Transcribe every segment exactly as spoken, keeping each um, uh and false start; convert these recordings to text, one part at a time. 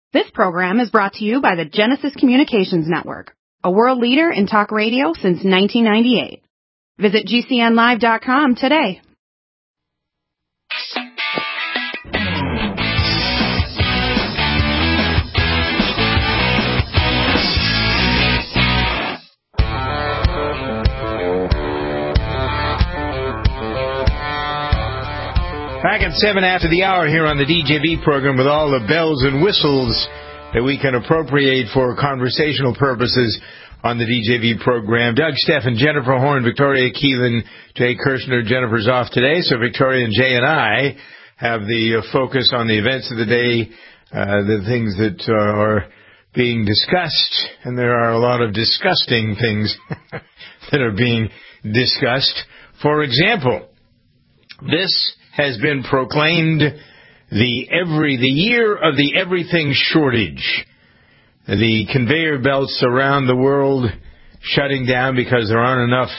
This program is brought to you by the Genesis Communications Network, a world leader in talk radio since nineteen ninety-eight. Visit G C N live dot com today. Back at seven after the hour here on the D J V program with all the bells and whistles that we can appropriate for conversational purposes on the D J V program. Doug Steffen, Jennifer Horn, Victoria Keelan, Jay Kirshner. Jennifer's off today, so Victoria and Jay and I have the uh, focus on the events of the day, uh, the things that uh, are being discussed, and there are a lot of disgusting things that are being discussed. For example, this has been proclaimed the every the year of the everything shortage. The conveyor belts around the world shutting down because there aren't enough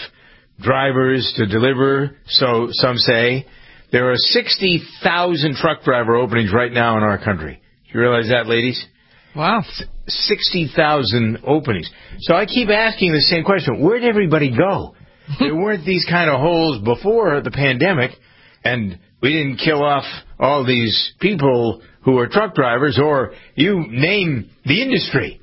drivers to deliver, so some say. There are sixty thousand truck driver openings right now in our country. Do you realize that, ladies? Wow. sixty thousand openings. So I keep asking the same question. Where'd everybody go? There weren't these kind of holes before the pandemic, and we didn't kill off all these people who are truck drivers, or you name the industry,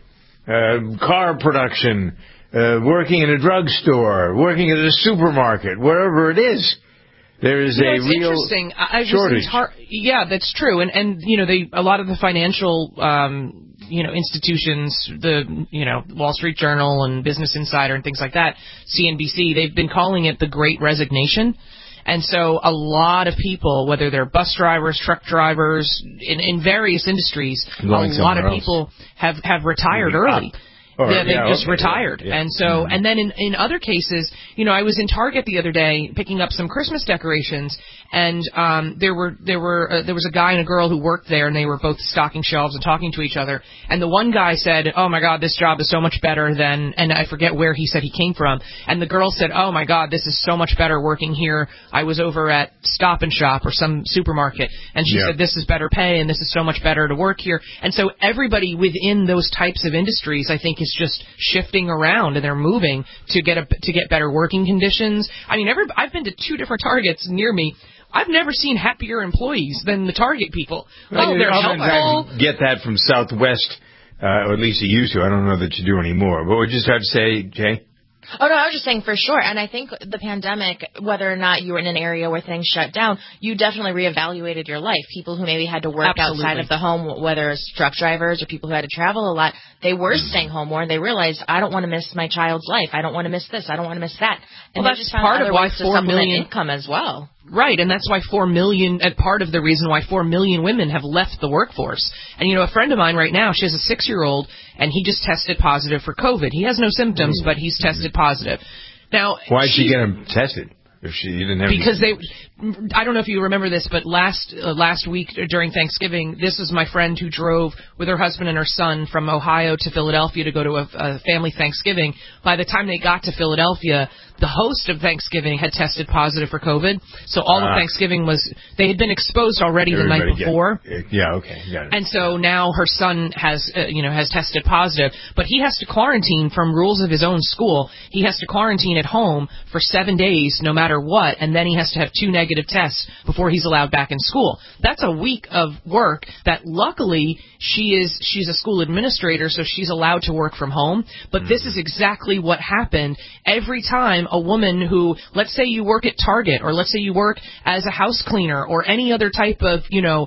uh, car production, uh, working in a drugstore, working at a supermarket, wherever it is. There is you know, a it's real interesting. I was shortage. Tar- yeah, that's true. And, and you know, they a lot of the financial um, you know, institutions, the, you know, Wall Street Journal and Business Insider and things like that, C N B C, they've been calling it the Great Resignation. And so a lot of people, whether they're bus drivers, truck drivers, in, in various industries, a lot of else. people have, have retired Maybe early. Up. Or, yeah, they yeah, just okay, retired. Yeah, yeah. And so, mm-hmm. and then in, in other cases, you know, I was in Target the other day picking up some Christmas decorations, and um, there were there were uh, there was a guy and a girl who worked there, and they were both stocking shelves and talking to each other. And the one guy said, "Oh my God, this job is so much better than," and I forget where he said he came from. And the girl said, "Oh my God, this is so much better working here. I was over at Stop and Shop or some supermarket, and she yeah. said this is better pay, and this is so much better to work here." And so everybody within those types of industries, I think, is just shifting around, and they're moving to get a, to get better working conditions. I mean, every, I've been to two different Targets near me. I've never seen happier employees than the Target people. Well, oh, they're helpful. I get that from Southwest, uh, or at least you used to. I don't know that you do anymore. What would you have to say, Jay? Oh, no, I was just saying for sure. And I think the pandemic, whether or not you were in an area where things shut down, you definitely reevaluated your life. People who maybe had to work Absolutely. outside of the home, whether it's truck drivers or people who had to travel a lot, they were staying home more, and they realized, I don't want to miss my child's life. I don't want to miss this. I don't want to miss that. And well, they that's just found part other of why ways to four supplement million income as well. Right, and that's why four million, uh, part of the reason why four million women have left the workforce. And, you know, a friend of mine right now, she has a six-year-old, and he just tested positive for COVID. He has no symptoms, but he's tested positive. Now, why'd she, she get him tested? If she didn't have because any... they, I don't know if you remember this, but last uh, last week during Thanksgiving, this was my friend who drove with her husband and her son from Ohio to Philadelphia to go to a, a family Thanksgiving. By the time they got to Philadelphia, the host of Thanksgiving had tested positive for COVID. So all uh, of Thanksgiving was, they had been exposed already the night before. Get, yeah, okay, got it. And so now her son has, uh, you know, has tested positive, but he has to quarantine from rules of his own school. He has to quarantine at home for seven days, no matter what, and then he has to have two negative tests before he's allowed back in school. That's a week of work that luckily she is, she's a school administrator, so she's allowed to work from home. But mm. this is exactly what happened every time a woman who, let's say you work at Target, or let's say you work as a house cleaner or any other type of, you know,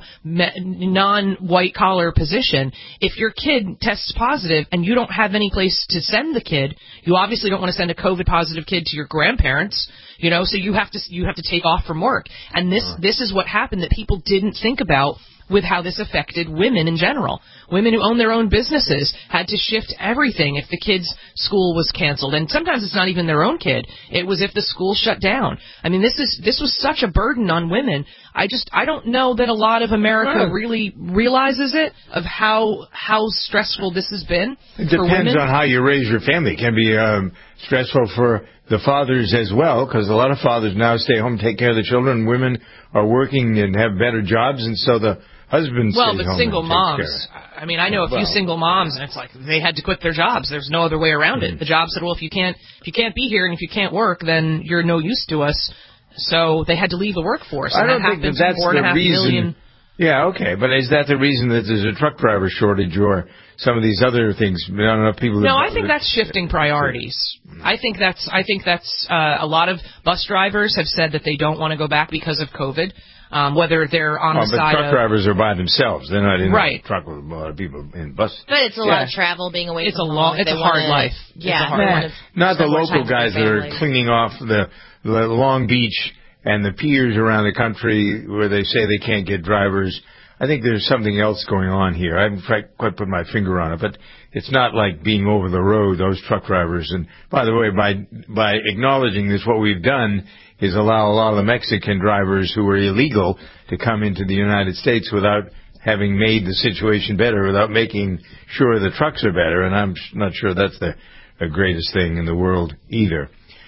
non-white collar position, if your kid tests positive and you don't have any place to send the kid, you obviously don't want to send a COVID positive kid to your grandparents. You know, so you have to you have to take off from work. And this this is what happened that people didn't think about with how this affected women in general. Women who own their own businesses had to shift everything if the kid's school was canceled. And sometimes it's not even their own kid. It was if the school shut down. I mean, this is this was such a burden on women. I just I don't know that a lot of America well, really realizes it, of how how stressful this has been it for women. It depends on how you raise your family. It can be um, stressful for the fathers as well, because a lot of fathers now stay home, take care of the children. Women are working and have better jobs, and so the husband well, stays but home single and moms. takes care of it. I mean, I know a few Well, single moms, and it's like they had to quit their jobs. There's no other way around mm-hmm. it. The job said, well, if you can't, if you can't be here and if you can't work, then you're no use to us. So they had to leave the workforce. I and don't that think that happened to that's four and a the half reason. million. Yeah, okay, but is that the reason that there's a truck driver shortage or some of these other things? I don't know, people. No, that, I think that's shifting priorities. I think that's I think that's uh, a lot of bus drivers have said that they don't want to go back because of COVID. Um, whether they're on oh, the but side truck of drivers are by themselves. They're not in right. a truck with a lot of people in buses. But it's a yeah. lot of travel, being away it's from a home. long, it's They a hard wanna, life. Yeah, it's a hard they life. wanna Not the spend more local time with guys that their are families. cleaning off the, the Long Beach and the piers around the country where they say they can't get drivers. I think there's something else going on here. I haven't quite, quite put my finger on it, but it's not like being over the road, those truck drivers. And by the way, by by acknowledging this, what we've done is allow a lot of the Mexican drivers who are illegal to come into the United States without having made the situation better, without making sure the trucks are better. And I'm not sure that's the, the greatest thing in the world either.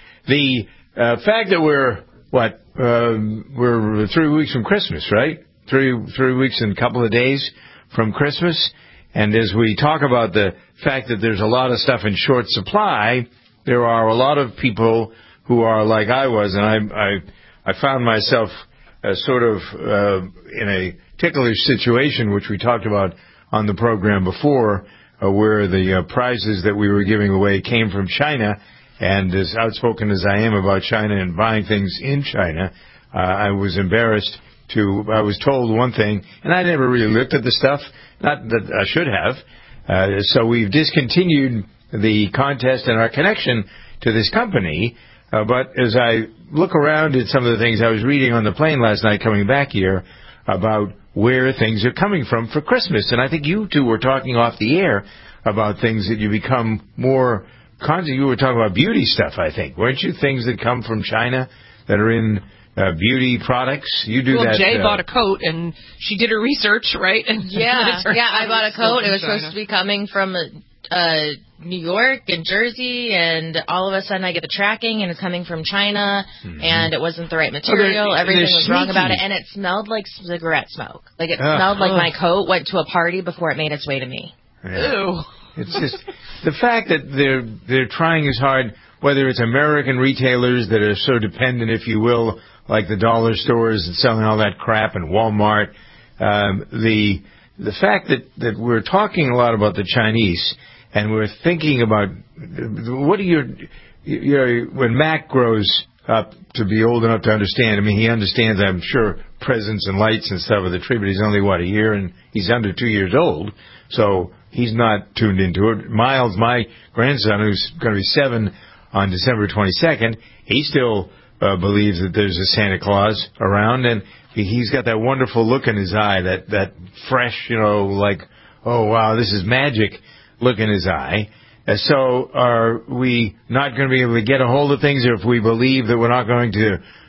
The uh, fact that we're, what, um, we're three weeks from Christmas, right? Three three weeks and a couple of days from Christmas. And as we talk about the fact that there's a lot of stuff in short supply, there are a lot of people who are like I was, and I I, I found myself uh, sort of uh, in a ticklish situation, which we talked about on the program before, uh, where the uh, prizes that we were giving away came from China. And as outspoken as I am about China and buying things in China, uh, I was embarrassed to, I was told one thing, and I never really looked at the stuff, not that I should have. Uh, so we've discontinued the contest and our connection to this company. Uh, but as I look around at some of the things I was reading on the plane last night coming back here about where things are coming from for Christmas, and I think you two were talking off the air about things that you become more conscious. You were talking about beauty stuff, I think. Weren't you? Things that come from China that are in Uh, beauty products. You do well, that. Jay uh, bought a coat, and she did her research, right? And Yeah, yeah. I bought a coat. It was China. supposed to be coming from uh, New York and Jersey, and all of a sudden I get the tracking, and it's coming from China, mm-hmm. and it wasn't the right material. Oh, they're, Everything they're was wrong about it, and it smelled like cigarette smoke. Like it uh, smelled like uh, my coat went to a party before it made its way to me. Yeah. Ew. It's just the fact that they're they're trying as hard, whether it's American retailers that are so dependent, if you will, like the dollar stores and selling all that crap, and Walmart. Um, the the fact that, that we're talking a lot about the Chinese, and we're thinking about what do you, you know, when Mac grows up to be old enough to understand. I mean, he understands, I'm sure, presents and lights and stuff of the tree, but he's only, what, a year, and he's under two years old, so he's not tuned into it. Miles, my grandson, who's going to be seven on December twenty-second, he still Uh, believes that there's a Santa Claus around, and he, he's got that wonderful look in his eye, that, that fresh, you know, like, oh, wow, this is magic look in his eye. Uh, so are we not going to be able to get a hold of things, or if we believe that we're not going to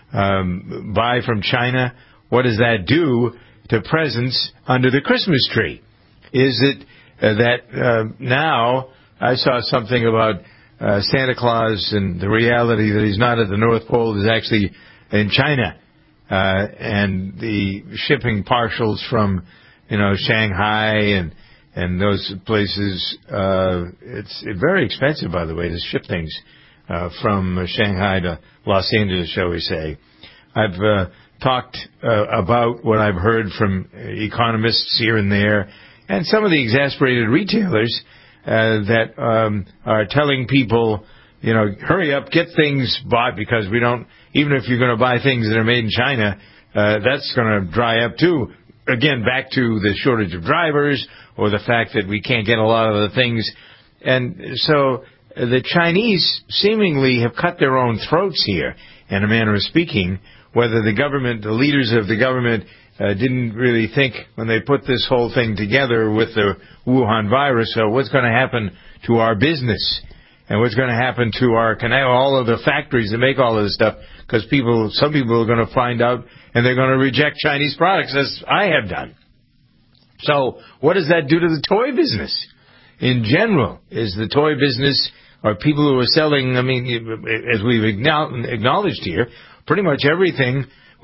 um, buy from China, what does that do to presents under the Christmas tree? Is it uh, that uh, now I saw something about Uh, Santa Claus and the reality that he's not at the North Pole is actually in China, uh, and the shipping partials from, you know, Shanghai and and those places. Uh, it's very expensive, by the way, to ship things uh, from Shanghai to Los Angeles, shall we say. I've uh, talked uh, about what I've heard from economists here and there, and some of the exasperated retailers Uh, that um, are telling people, you know, hurry up, get things bought, because we don't, even if you're going to buy things that are made in China, uh, that's going to dry up too. Again, back to the shortage of drivers, or the fact that we can't get a lot of the things. And so uh, the Chinese seemingly have cut their own throats here, in a manner of speaking, whether the government, the leaders of the government, Uh, didn't really think when they put this whole thing together with the Wuhan virus, so what's going to happen to our business, and what's going to happen to our all of the factories that make all of this stuff, because people, some people are going to find out and they're going to reject Chinese products, as I have done. So what does that do to the toy business in general? Is the toy business, or people who are selling, I mean, as we've acknowledged here, pretty much everything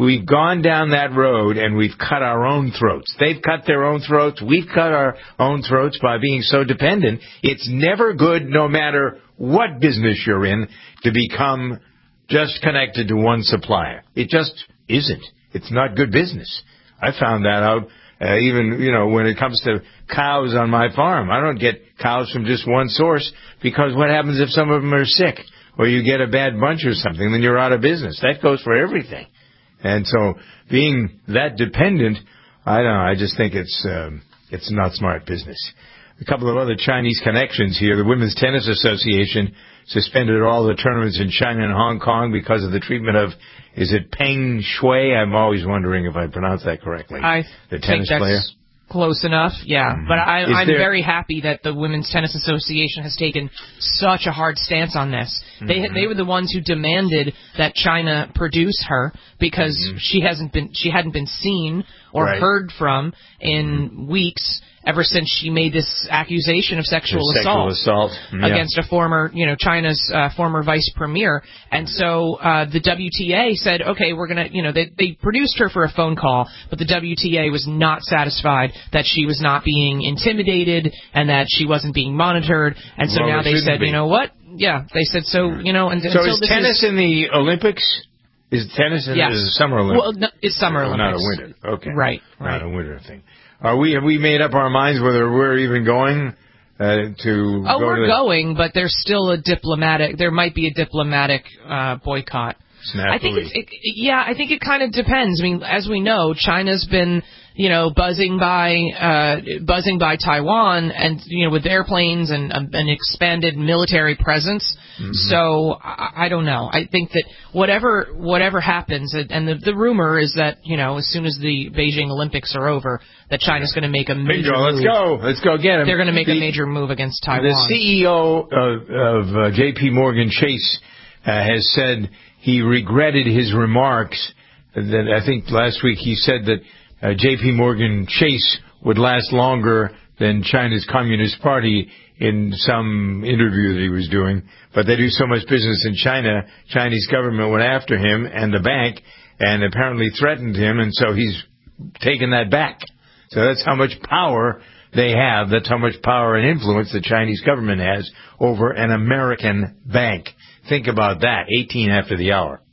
we've gone down that road and we've cut our own throats. They've cut their own throats. We've cut our own throats by being so dependent. It's never good, no matter what business you're in, to become just connected to one supplier. It just isn't. It's not good business. I found that out uh, even, you know, when it comes to cows on my farm. I don't get cows from just one source, because what happens if some of them are sick or you get a bad bunch or something, then you're out of business. That goes for everything. And so being that dependent, I don't know, I just think it's um, it's not smart business. A couple of other Chinese connections here. The Women's Tennis Association suspended all the tournaments in China and Hong Kong because of the treatment of, is it Peng Shuai? I'm always wondering if I pronounce that correctly. I the think tennis that's player. Close enough, yeah. Mm-hmm. But I, I'm there... very happy that the Women's Tennis Association has taken such a hard stance on this. Mm-hmm. They they were the ones who demanded that China produce her, because mm-hmm. she hasn't been she hadn't been seen or right. heard from in mm-hmm. weeks, ever since she made this accusation of sexual sexual assault, assault. Yeah. against a former, you know, China's uh, former vice premier. And so uh, the W T A said, okay, we're going to, you know, they, they produced her for a phone call, but the W T A was not satisfied that she was not being intimidated and that she wasn't being monitored. And so well, now they said, be. you know what? Yeah, they said, so, you know, and so until is this tennis is, in the Olympics? Is tennis in yes. the Summer Olympics? Well, no, it's Summer Olympics. Not a winter. Okay. Right, right. Not a winter thing. Are we, have we made up our minds whether we're even going uh, to Oh, go we're to the... going, but there's still a diplomatic, there might be a diplomatic uh, boycott. Snafu-y. I think it's, it, yeah, I think it kind of depends. I mean, as we know, China's been, you know, buzzing by, uh, buzzing by Taiwan, and you know, with airplanes and um, an expanded military presence. Mm-hmm. So I, I don't know. I think that whatever whatever happens, and the the rumor is that, you know, as soon as the Beijing Olympics are over, that China's going to make a major Bingo, move. Let's go. Let's go get him. They're going to make the, a major move against Taiwan. The C E O of, of uh, J P Morgan Chase uh, has said he regretted his remarks. That I think last week he said that uh, J P Morgan Chase would last longer than China's Communist Party in some interview that he was doing. But they do so much business in China, Chinese government went after him and the bank and apparently threatened him, and so he's taken that back. So that's how much power they have. That's how much power and influence the Chinese government has over an American bank. Think about that, eighteen after the hour.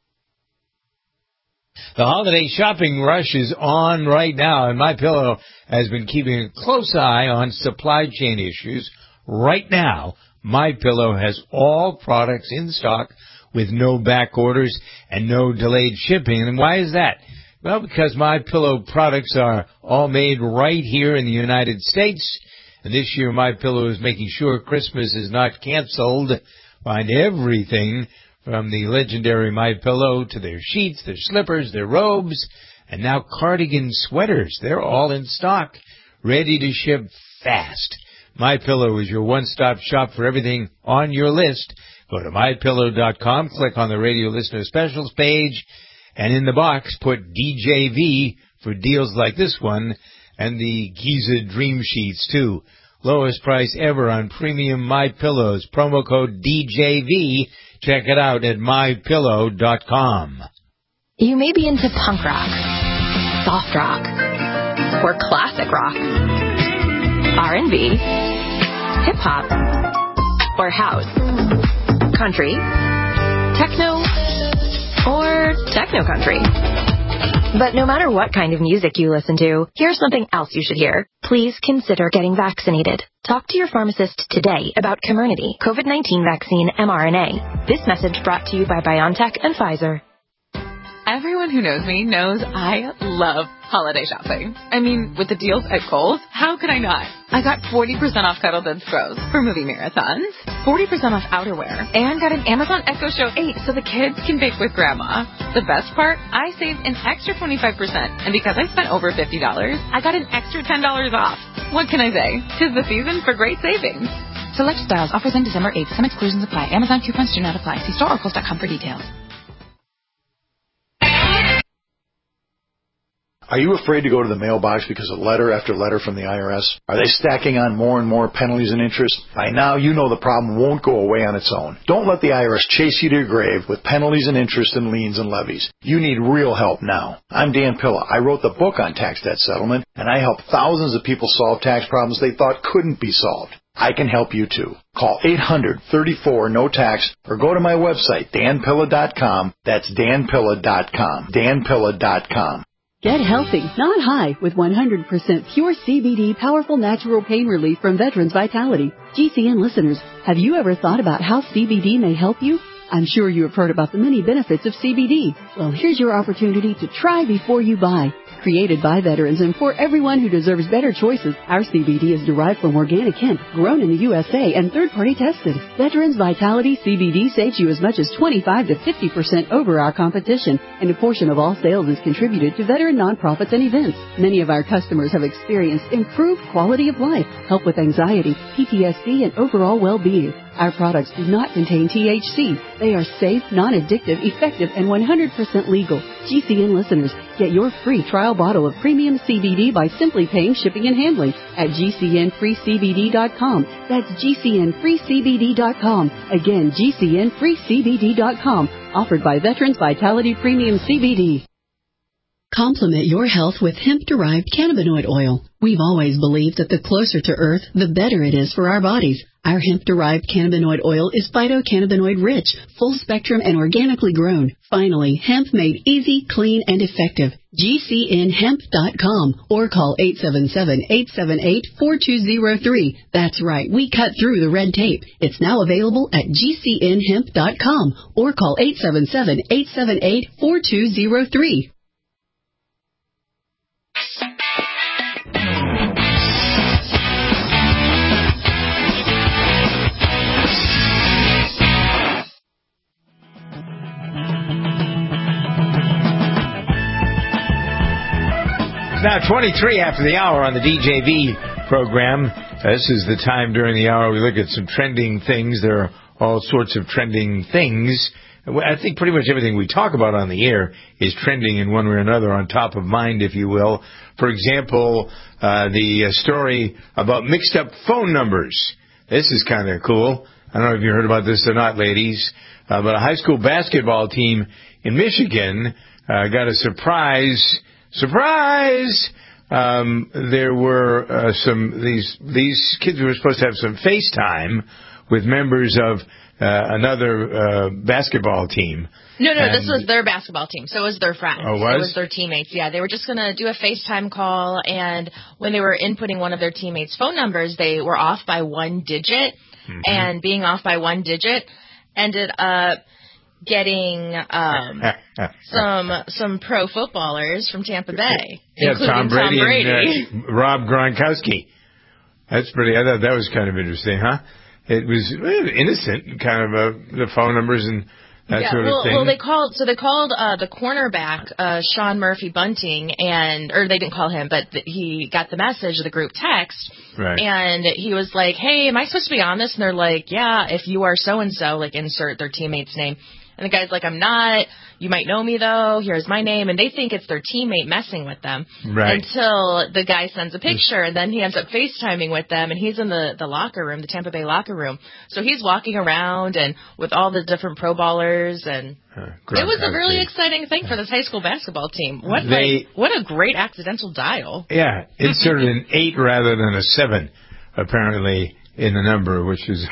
The holiday shopping rush is on right now, and MyPillow has been keeping a close eye on supply chain issues. Right now, MyPillow has all products in stock with no back orders and no delayed shipping. And why is that? Well, because MyPillow products are all made right here in the United States. And this year, MyPillow is making sure Christmas is not canceled. Find everything from the legendary MyPillow to their sheets, their slippers, their robes, and now cardigan sweaters. They're all in stock, ready to ship fast. MyPillow is your one-stop shop for everything on your list. Go to my pillow dot com, click on the Radio Listener Specials page, and in the box put D J V for deals like this one, and the Giza Dream Sheets, too. Lowest price ever on premium MyPillows. Promo code D J V. Check it out at my pillow dot com. You may be into punk rock, soft rock, or classic rock, R and B, hip-hop, or house, country, techno, or techno-country. But no matter what kind of music you listen to, here's something else you should hear. Please consider getting vaccinated. Talk to your pharmacist today about Comirnaty, COVID nineteen vaccine mRNA. This message brought to you by BioNTech and Pfizer. Everyone who knows me knows I love holiday shopping. I mean, with the deals at Kohl's, how could I not? I got forty percent off Cuddle Duds Bros for movie marathons, forty percent off outerwear, and got an Amazon Echo Show eight so the kids can bake with Grandma. The best part, I saved an extra twenty-five percent, and because I spent over fifty dollars, I got an extra ten dollars off. What can I say? 'Tis the season for great savings. Select styles, offers end December eighth. Some exclusions apply. Amazon coupons do not apply. See store or kohls dot com for details. Are you afraid to go to the mailbox because of letter after letter from the I R S? Are they stacking on more and more penalties and interest? By now, you know the problem won't go away on its own. Don't let the I R S chase you to your grave with penalties and interest and liens and levies. You need real help now. I'm Dan Pilla. I wrote the book on tax debt settlement, and I help thousands of people solve tax problems they thought couldn't be solved. I can help you too. Call eight hundred, thirty-four, no tax or go to my website, dan pilla dot com. That's dan pilla dot com. dan pilla dot com. Get healthy, not high, with one hundred percent pure C B D powerful natural pain relief from Veterans Vitality. G C N listeners, have you ever thought about how C B D may help you? I'm sure you have heard about the many benefits of C B D. Well, here's your opportunity to try before you buy. Created by veterans and for everyone who deserves better choices, our C B D is derived from organic hemp, grown in the U S A and third-party tested. Veterans Vitality C B D saves you as much as twenty-five to fifty percent over our competition, and a portion of all sales is contributed to veteran nonprofits and events. Many of our customers have experienced improved quality of life, help with anxiety, P T S D, and overall well-being. Our products do not contain T H C. They are safe, non-addictive, effective, and one hundred percent legal. G C N listeners, get your free trial bottle of premium C B D by simply paying shipping and handling at G C N free C B D dot com. That's G C N free C B D dot com. Again, G C N free C B D dot com. Offered by Veterans Vitality Premium C B D. Complement your health with hemp-derived cannabinoid oil. We've always believed that the closer to Earth, the better it is for our bodies. Our hemp-derived cannabinoid oil is phytocannabinoid-rich, full-spectrum, and organically grown. Finally, hemp made easy, clean, and effective. G C N hemp dot com or call eight seven seven, eight seven eight, four two zero three. That's right, we cut through the red tape. It's now available at G C N hemp dot com or call eight seven seven, eight seven eight, four two zero three. It's now twenty-three after the hour on the D J V program. Uh, this is the time during the hour we look at some trending things. There are all sorts of trending things. I think pretty much everything we talk about on the air is trending in one way or another, on top of mind, if you will. For example, uh, the uh, story about mixed up phone numbers. This is kind of cool. I don't know if you heard about this or not, ladies, uh, but a high school basketball team in Michigan uh, got a surprise Surprise! Um, there were uh, some these these kids were supposed to have some FaceTime with members of uh, another uh, basketball team. No, no, and this was their basketball team, so it was their friends. Oh, was? It was their teammates, yeah. They were just going to do a FaceTime call, and when they were inputting one of their teammates' phone numbers, they were off by one digit, mm-hmm. and being off by one digit ended up getting um, some some pro footballers from Tampa Bay, yeah, including Tom Brady, Tom Brady. and uh, Rob Gronkowski. That's pretty. I thought that was kind of interesting, huh? It was innocent, kind of uh, the phone numbers and that yeah, sort well, of thing. Well, they called. So they called uh, the cornerback, uh, Sean Murphy Bunting, and or they didn't call him, but th- he got the message, the group text, right. And he was like, "Hey, am I supposed to be on this?" And they're like, "Yeah, if you are so and so," like insert their teammate's name. And the guy's like, "I'm not. You might know me, though. Here's my name." And they think it's their teammate messing with them. Right. Until the guy sends a picture, and then he ends up FaceTiming with them, and he's in the, the locker room, the Tampa Bay locker room. So he's walking around and with all the different pro ballers, and uh, it was a really exciting thing for this high school basketball team. What, they, like, what a great accidental dial. Yeah, inserted an eight rather than a seven, apparently, in the number, which is,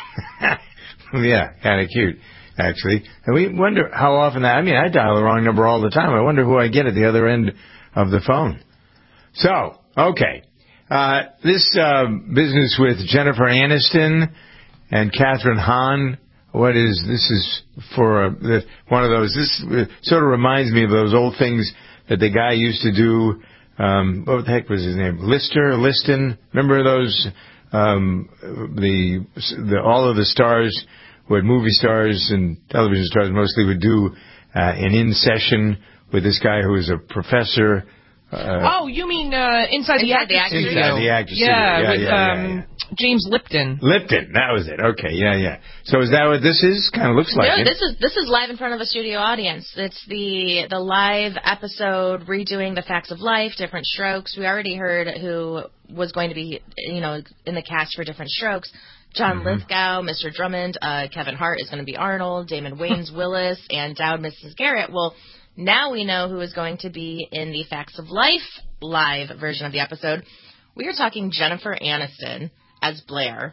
yeah, kind of cute. Actually, and we wonder how often that, I mean, I dial the wrong number all the time. I wonder who I get at the other end of the phone. So, okay. Uh, this, uh, business with Jennifer Aniston and Catherine Hahn, what is, this is for uh, the, one of those, this uh, sort of reminds me of those old things that the guy used to do, um, what the heck was his name? Lister, Liston? Remember those, um, the, the, all of the stars, what movie stars and television stars mostly would do uh, an in-session with this guy who was a professor Uh, oh, you mean uh, Inside, Inside the Actors the Actors Studio? Inside the Actors Studio. Yeah, Yeah, with yeah, yeah, um, yeah. James Lipton. Lipton, that was it. Okay, yeah, yeah. So is that what this is? Kind of looks like no, it. this is this is live in front of a studio audience. It's the the live episode redoing the facts of life, Different Strokes. We already heard who was going to be, you know, in the cast for Different Strokes. John Mm-hmm. Lithgow, Mister Drummond, uh, Kevin Hart is going to be Arnold, Damon Wayans Willis, and Dowd Missus Garrett. Well, now we know who is going to be in the Facts of Life live version of the episode. We are talking Jennifer Aniston as Blair.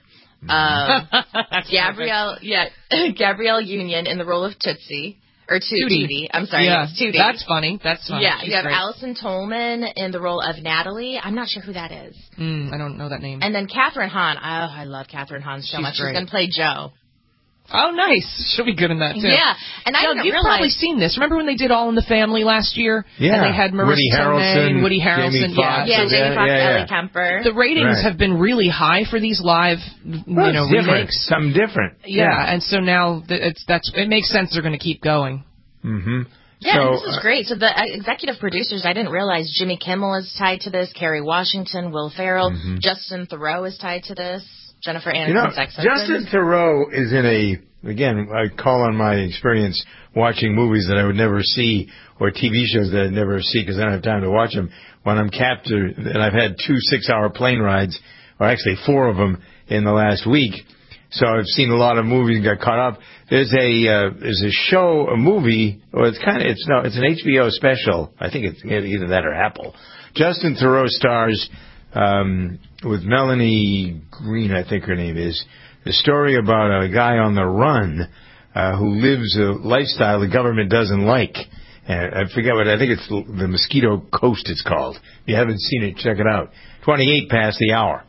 Um, Gabrielle, yeah, Gabrielle Union in the role of Tootsie. Or to- Tootie. Tootie. I'm sorry, Yeah, yes, Tootie. that's funny. That's funny. Yeah, She's you have great. Allison Tolman in the role of Natalie. I'm not sure who that is. Mm, I don't know that name. And then Catherine Hahn. Oh, I love Catherine Hahn so She's much. great. She's going to play Jo. Oh, nice. She'll be good in that, too. Yeah, and I Doug, didn't you've realize... probably seen this. Remember when they did All in the Family last year? Yeah. And they had Marissa Woody Tomei Harrelson, and Woody Harrelson. Jamie yeah. Foxx. Yeah, Yeah, Jamie Foxx, yeah, yeah. Ellie Kemper. The ratings Right. have been really high for these live, you Well, know, it's different. remakes. Something different. Yeah, and so now th- it's that's it makes sense they're going to keep going. Mm-hmm. Yeah, so, and this is great. So the uh, executive producers, I didn't realize Jimmy Kimmel is tied to this, Kerry Washington, Will Ferrell, Mhm. Justin Theroux is tied to this, Jennifer Aniston's You know, ex-husband. Justin Theroux is in a, again, I call on my experience watching movies that I would never see or T V shows that I'd never see because I don't have time to watch them. When I'm captured, and I've had two six-hour plane rides, or actually four of them in the last week, so I've seen a lot of movies and got caught up. There's a uh, there's a show, a movie, or it's kind of it's no, it's an H B O special. I think it's either that or Apple. Justin Theroux stars um, with Melanie Green, I think her name is. The story about a guy on the run uh, who lives a lifestyle the government doesn't like. And I forget what I think it's the Mosquito Coast. It's called. If you haven't seen it, check it out. twenty-eight past the hour.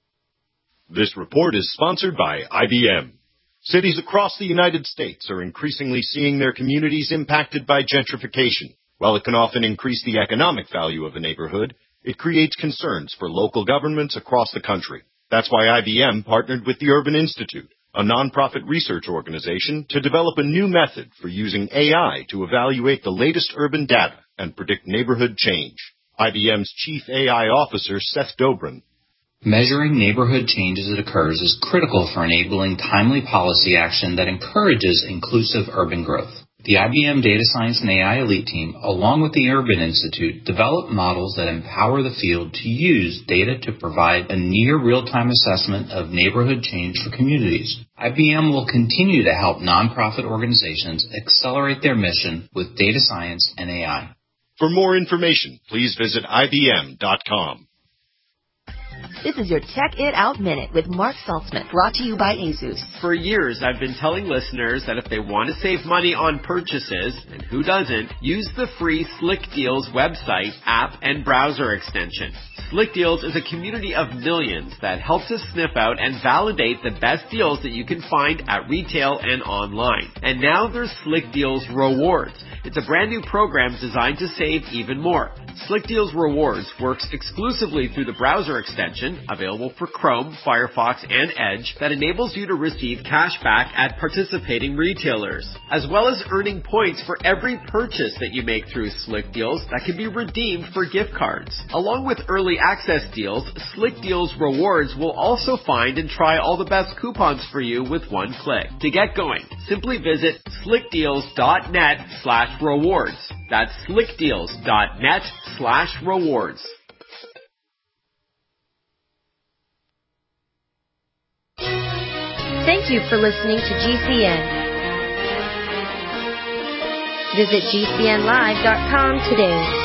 This report is sponsored by I B M. Cities across the United States are increasingly seeing their communities impacted by gentrification. While it can often increase the economic value of a neighborhood, it creates concerns for local governments across the country. That's why I B M partnered with the Urban Institute, a nonprofit research organization, to develop a new method for using A I to evaluate the latest urban data and predict neighborhood change. I B M's Chief A I Officer, Seth Dobrin. Measuring neighborhood change as it occurs is critical for enabling timely policy action that encourages inclusive urban growth. The I B M Data Science and A I Elite Team, along with the Urban Institute, develop models that empower the field to use data to provide a near real-time assessment of neighborhood change for communities. I B M will continue to help nonprofit organizations accelerate their mission with data science and A I. For more information, please visit I B M dot com. This is your Tech It Out Minute with Mark Saltzman, brought to you by ASUS. For years, I've been telling listeners that if they want to save money on purchases, and who doesn't, use the free Slick Deals website, app, and browser extension. Slick Deals is a community of millions that helps us sniff out and validate the best deals that you can find at retail and online. And now there's Slick Deals Rewards. It's a brand new program designed to save even more. Slick Deals Rewards works exclusively through the browser extension, available for Chrome, Firefox, and Edge, that enables you to receive cash back at participating retailers, as well as earning points for every purchase that you make through Slick Deals that can be redeemed for gift cards. Along with early access deals, Slick Deals Rewards will also find and try all the best coupons for you with one click. To get going, simply visit slickdeals.net slash rewards. That's slickdeals.net slash rewards. Thank you for listening to G C N. Visit G C N live dot com today.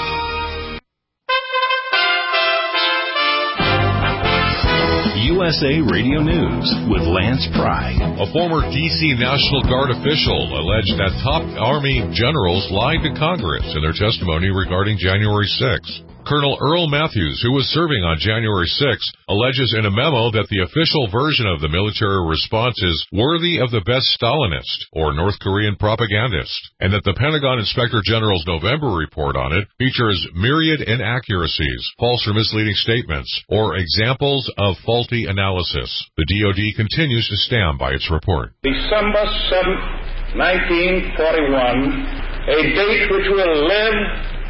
U S A Radio News with Lance Pry. A former D C National Guard official alleged that top Army generals lied to Congress in their testimony regarding January sixth. Colonel Earl Matthews, who was serving on January sixth, alleges in a memo that the official version of the military response is worthy of the best Stalinist or North Korean propagandist, and that the Pentagon Inspector General's November report on it features myriad inaccuracies, false or misleading statements, or examples of faulty analysis. The D O D continues to stand by its report. December seventh, nineteen forty-one, a date which will live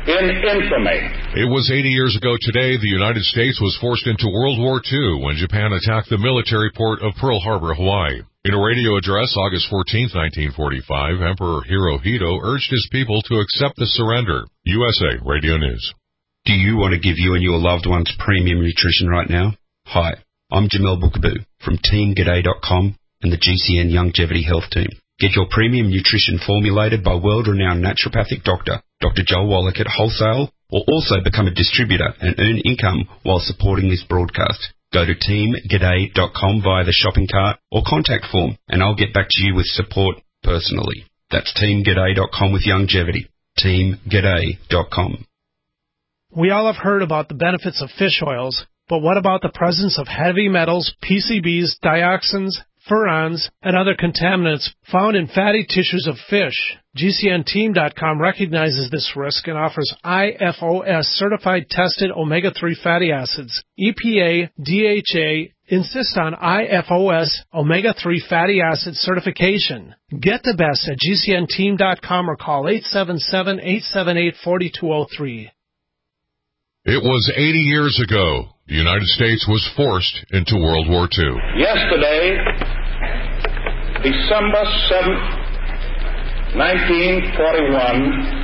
in infamy. It was eighty years ago today the United States was forced into World War Two when Japan attacked the military port of Pearl Harbor, Hawaii. In a radio address August fourteenth, nineteen forty-five, Emperor Hirohito urged his people to accept the surrender. U S A Radio News. Do you want to give you and your loved ones premium nutrition right now? Hi, I'm Jamel Bookaboo from Team G'day dot com and the G C N Longevity Health Team. Get your premium nutrition formulated by world-renowned naturopathic doctor, Doctor Joel Wallach at Wholesale, or also become a distributor and earn income while supporting this broadcast. Go to Team G'day dot com via the shopping cart or contact form, and I'll get back to you with support personally. That's Team G'day dot com with longevity. Team G'day dot com. We all have heard about the benefits of fish oils, but what about the presence of heavy metals, P C Bs, dioxins, furans, and other contaminants found in fatty tissues of fish? G C N team dot com recognizes this risk and offers I F O S certified tested omega three fatty acids. E P A, D H A insist on I F O S omega three fatty acid certification. Get the best at G C N team dot com or call eight seven seven, eight seven eight, four two zero three. It was eighty years ago the United States was forced into World War Two. Yesterday, December seventh, nineteen forty-one,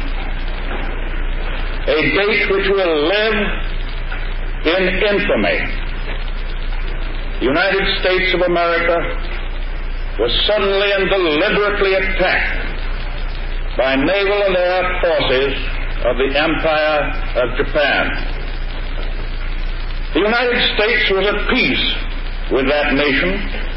a date which will live in infamy. The United States of America was suddenly and deliberately attacked by naval and air forces of the Empire of Japan. The United States was at peace with that nation,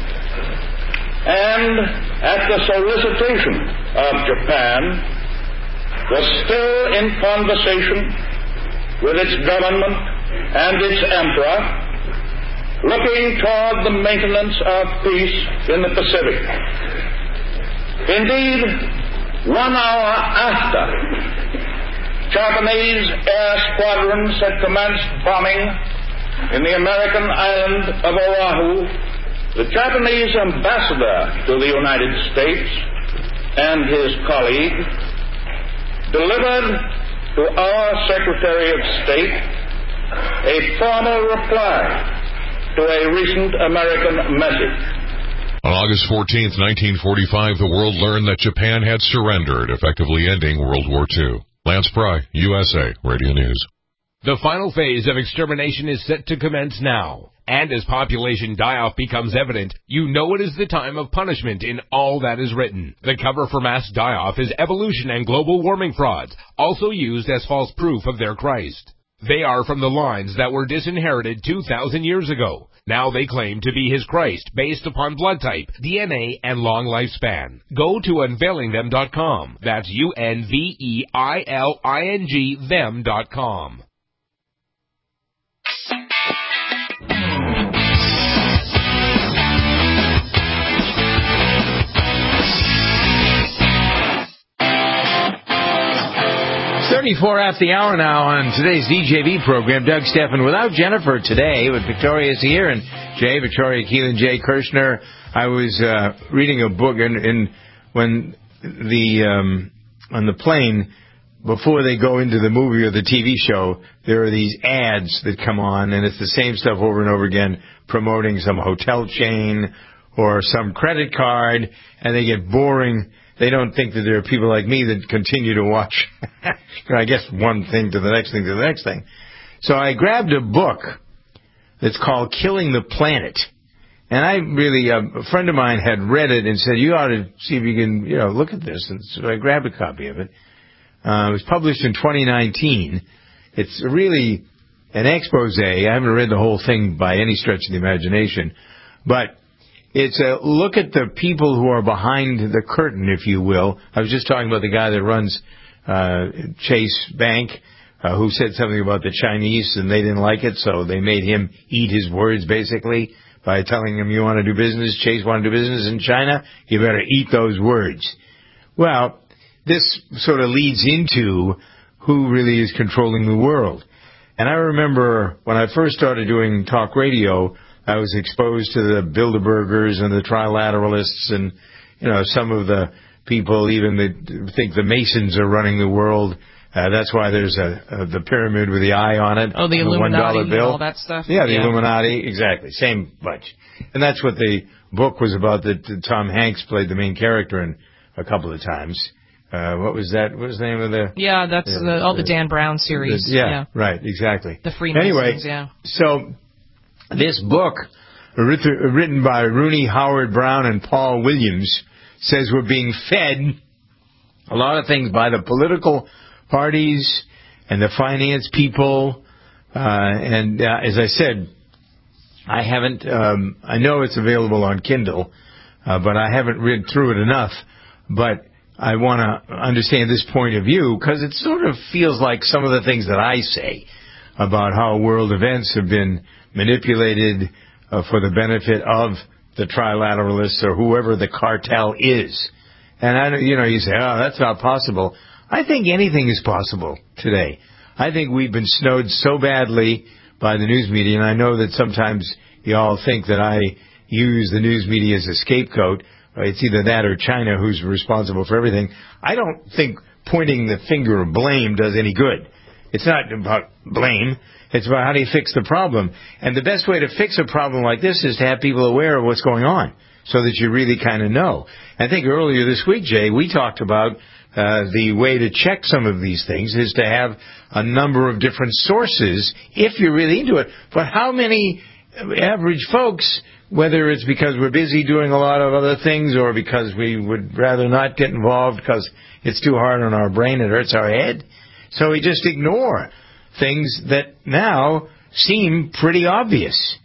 and at the solicitation of Japan, was still in conversation with its government and its emperor, looking toward the maintenance of peace in the Pacific. Indeed, one hour after Japanese air squadrons had commenced bombing in the American island of Oahu, the Japanese ambassador to the United States and his colleague delivered to our Secretary of State a formal reply to a recent American message. On August fourteenth, nineteen forty-five, the world learned that Japan had surrendered, effectively ending World War Two. Lance Pry, U S A Radio News. The final phase of extermination is set to commence now. And as population die-off becomes evident, you know it is the time of punishment in all that is written. The cover for mass die-off is evolution and global warming frauds, also used as false proof of their Christ. They are from the lines that were disinherited two thousand years ago. Now they claim to be his Christ based upon blood type, D N A, and long lifespan. Go to unveiling them dot com. That's U N V E I L I N G them dot com. thirty-four after the hour now on today's D J V program. Doug Stephan without Jennifer today, but Victoria's here, and Jay, Victoria Keelan, Jay Kirshner. I was uh, reading a book, and, and when the um, on the plane, before they go into the movie or the T V show, there are these ads that come on, and it's the same stuff over and over again, promoting some hotel chain or some credit card, and they get boring. They don't think that there are people like me that continue to watch, I guess, one thing to the next thing to the next thing. So I grabbed a book that's called Killing the Planet. And I really, uh, a friend of mine had read it and said, you ought to see if you can, you know, look at this. And so I grabbed a copy of it. Uh, it was published in twenty nineteen. It's really an expose. I haven't read the whole thing by any stretch of the imagination. But it's a look at the people who are behind the curtain, if you will. I was just talking about the guy that runs uh, Chase Bank, uh, who said something about the Chinese, and they didn't like it, so they made him eat his words, basically, by telling him, you want to do business, Chase want to do business in China, you better eat those words. Well, this sort of leads into who really is controlling the world. And I remember when I first started doing talk radio, I was exposed to the Bilderbergers and the Trilateralists and, you know, some of the people even that think the Masons are running the world. Uh, that's why there's a, a the pyramid with the eye on it. Oh, the Illuminati one dollar bill. And all that stuff. Yeah, the yeah. Illuminati, exactly, same bunch. And that's what the book was about. That, that Tom Hanks played the main character in a couple of times. Uh, what was that? What was the name of the? Yeah, that's uh, the, all the Dan Brown series. The, yeah, yeah, right, exactly. The Freemasons. Anyway, yeah. So this book, written by Rooney Howard Brown and Paul Williams, says we're being fed a lot of things by the political parties and the finance people. Uh, and uh, as I said, I haven't, um, I know it's available on Kindle, uh, but I haven't read through it enough. But I want to understand this point of view because it sort of feels like some of the things that I say about how world events have been manipulated uh, for the benefit of the trilateralists or whoever the cartel is. And, I, you know, you say, oh, that's not possible. I think anything is possible today. I think we've been snowed so badly by the news media, and I know that sometimes you all think that I use the news media as a scapegoat. It's either that or China who's responsible for everything. I don't think pointing the finger of blame does any good. It's not about blame. It's about how do you fix the problem. And the best way to fix a problem like this is to have people aware of what's going on so that you really kind of know. I think earlier this week, Jay, we talked about uh, the way to check some of these things is to have a number of different sources if you're really into it. But how many average folks, whether it's because we're busy doing a lot of other things or because we would rather not get involved because it's too hard on our brain, it hurts our head, so we just ignore things that now seem pretty obvious.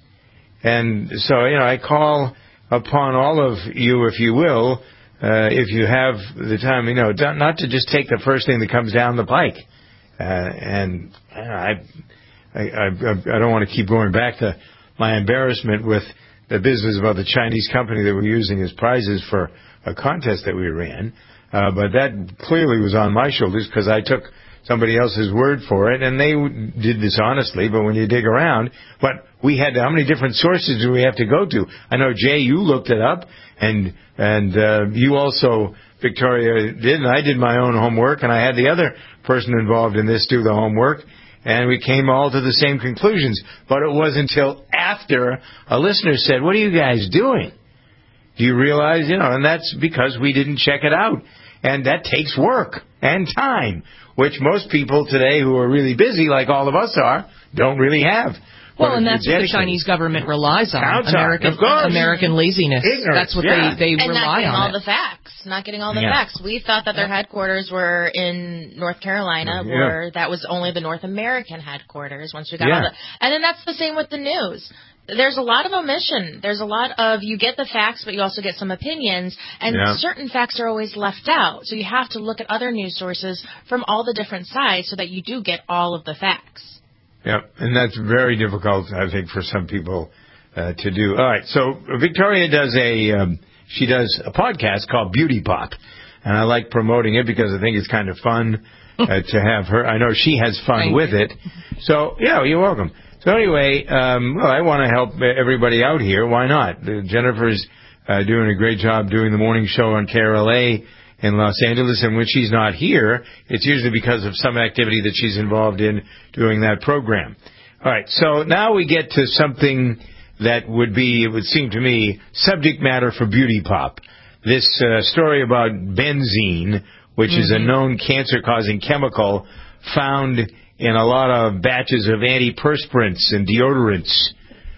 And so, you know, I call upon all of you, if you will, uh, if you have the time, you know, not to just take the first thing that comes down the pike. Uh, and I, I, I, I don't want to keep going back to my embarrassment with the business about the Chinese company that we're using as prizes for a contest that we ran. Uh, but that clearly was on my shoulders because I took somebody else's word for it, and they did this honestly, but when you dig around, but we had, how many different sources do we have to go to? I know, Jay, you looked it up, and and uh, you also, Victoria, did, and I did my own homework, and I had the other person involved in this do the homework, and we came all to the same conclusions. But it wasn't until after a listener said, what are you guys doing? Do you realize, you know, and that's because we didn't check it out. And that takes work and time, which most people today who are really busy, like all of us are, don't really have. Well, and that's what the Chinese government relies on. Counts American, on, American laziness. Ignorance, that's what yeah. they, they and rely on. And not getting all it. the facts. Not getting all the yeah. facts. We thought that their headquarters were in North Carolina, yeah. where that was only the North American headquarters once we got yeah. all the... And then that's the same with the news. There's a lot of omission. There's a lot of, you get the facts, but you also get some opinions, and yeah. certain facts are always left out. So you have to look at other news sources from all the different sides so that you do get all of the facts. Yep, and that's very difficult, I think, for some people uh, to do. All right, so Victoria does a, um, she does a podcast called Beauty Pop, and I like promoting it because I think it's kind of fun uh, to have her. I know she has fun Thank with you. it. So, yeah, you're welcome. So anyway, um, well, I want to help everybody out here. Why not? Uh, Jennifer's uh, doing a great job doing the morning show on K R L A in Los Angeles, and when she's not here, it's usually because of some activity that she's involved in doing that program. All right, so now we get to something that would be, it would seem to me, subject matter for Beauty Pop. This uh, story about benzene, which mm-hmm. is a known cancer-causing chemical found in a lot of batches of antiperspirants and deodorants.